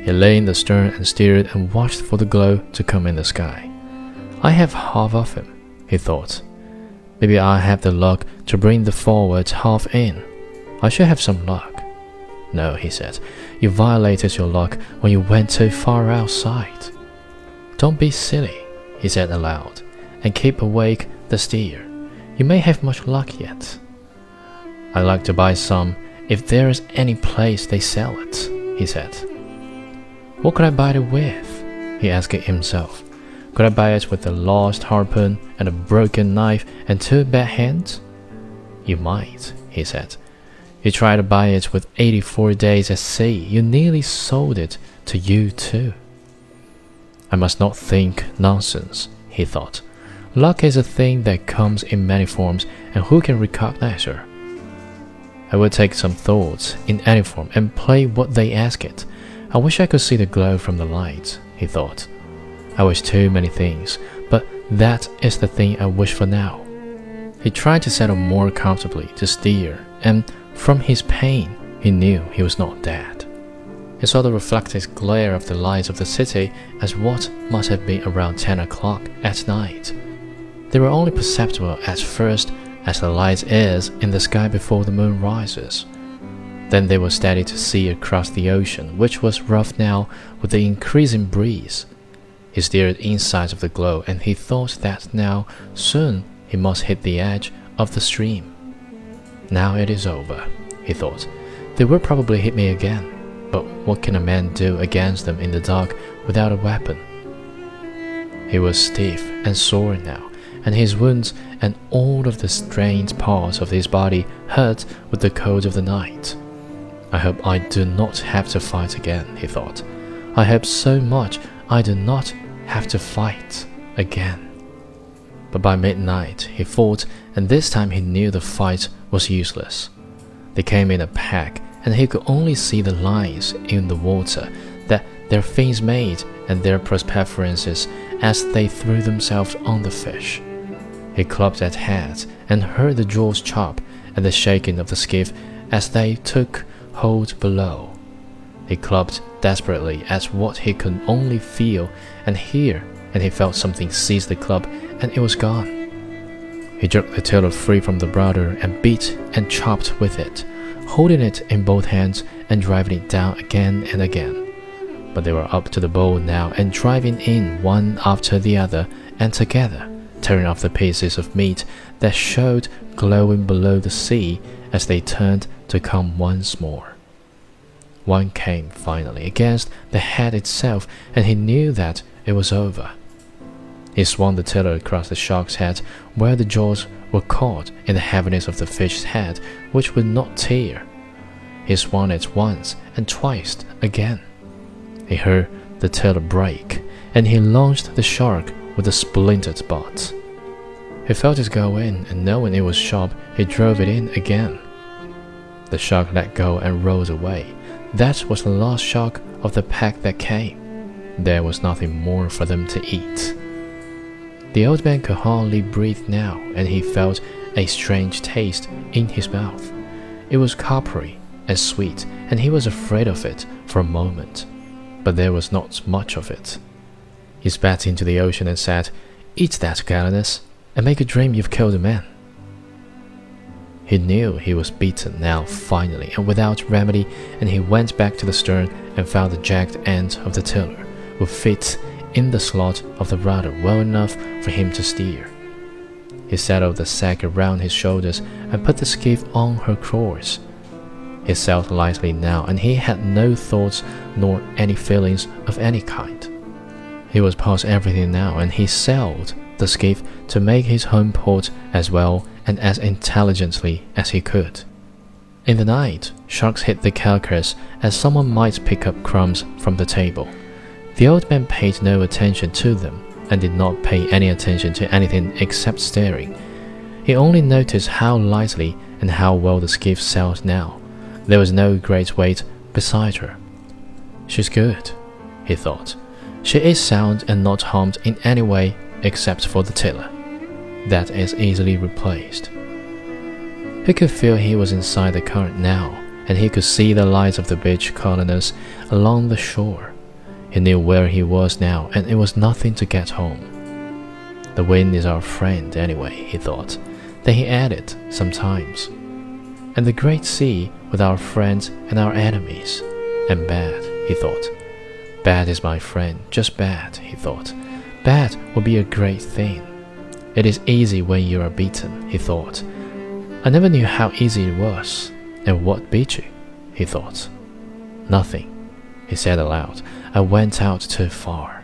He lay in the stern and steered and watched for the glow to come in the sky. I have half of him, he thought. Maybe I have the luck to bring the forward half in. I should have some luck. No, he said, you violated your luck when you went too far outside. Don't be silly, he said aloud, and keep awake the steer. You may have much luck yet. I'd like to buy some if there is any place they sell it, he said. What could I buy it with? He asked himself. Could I buy it with a lost harpoon and a broken knife and 2 bad hands? You might, he said. You tried to buy it with 84 days at sea. You nearly sold it to you too. I must not think nonsense, he thought. Luck is a thing that comes in many forms, and who can recognize her? I will take some thoughts in any form and play what they ask it. I wish I could see the glow from the light, he thought. I wish too many things, but that is the thing I wish for now. He tried to settle more comfortably to steer, and from his pain, he knew he was not dead. He saw the reflected glare of the lights of the city as what must have been around 10 o'clock at night. They were only perceptible at first as the light is in the sky before the moon rises. Then they were steady to see across the ocean, which was rough now with the increasing breeze. He steered inside of the glow, and he thought that now, soon, he must hit the edge of the stream. Now it is over, he thought. They will probably hit me again, but what can a man do against them in the dark without a weapon? He was stiff and sore now, and his wounds and all of the strained parts of his body hurt with the cold of the night. I hope I do not have to fight again, he thought. I hope so much I do not have to fight again. But by midnight he fought, and this time he knew the fight was useless. They came in a pack, and he could only see the lines in the water that their fins made and their perspirances as they threw themselves on the fish. He clubbed at heads and heard the jaws chop and the shaking of the skiff as they took hold below. He clubbed desperately at what he could only feel and hear, and he felt something seize the club, and it was gone. He jerked the tiller free from the rudder and beat and chopped with it, holding it in both hands and driving it down again and again. But they were up to the bowl now and driving in one after the other and together, tearing off the pieces of meat that showed glowing below the sea as they turned to come once more. One came finally against the head itself, and he knew that it was over. He swung the tiller across the shark's head where the jaws were caught in the heaviness of the fish's head, which would not tear. He swung it once and twice again. He heard the tiller break, and he launched the shark with a splintered butt. He felt it go in, and knowing it was sharp, he drove it in again. The shark let go and rolled away. That was the last shark of the pack that came. There was nothing more for them to eat. The old man could hardly breathe now, and he felt a strange taste in his mouth. It was coppery and sweet, and he was afraid of it for a moment, but there was not much of it. He spat into the ocean and said, "Eat that, Galenus, and make a dream you've killed a man." He knew he was beaten now finally and without remedy, and he went back to the stern and found the jagged end of the tiller would fit in the slot of the rudder well enough for him to steer. He settled the sack around his shoulders and put the skiff on her course. He sailed lightly now, and he had no thoughts nor any feelings of any kind. He was past everything now, and he sailed the skiff to make his home port as well and as intelligently as he could. In the night, sharks hit the carcass as someone might pick up crumbs from the table. The old man paid no attention to them and did not pay any attention to anything except staring. He only noticed how lightly and how well the skiff sailed now. There was no great weight beside her. She's good, he thought. She is sound and not harmed in any way except for the tiller. That is easily replaced. He could feel he was inside the current now, and he could see the lights of the beach colonists along the shore. He knew where he was now, and it was nothing to get home. The wind is our friend anyway, he thought. Then he added, sometimes. And the great sea with our friends and our enemies. And bad, he thought. Bad is my friend, just bad, he thought. Bad will be a great thing. It is easy when you are beaten, he thought. I never knew how easy it was. And what beat you? He thought. Nothing, he said aloud. I went out too far.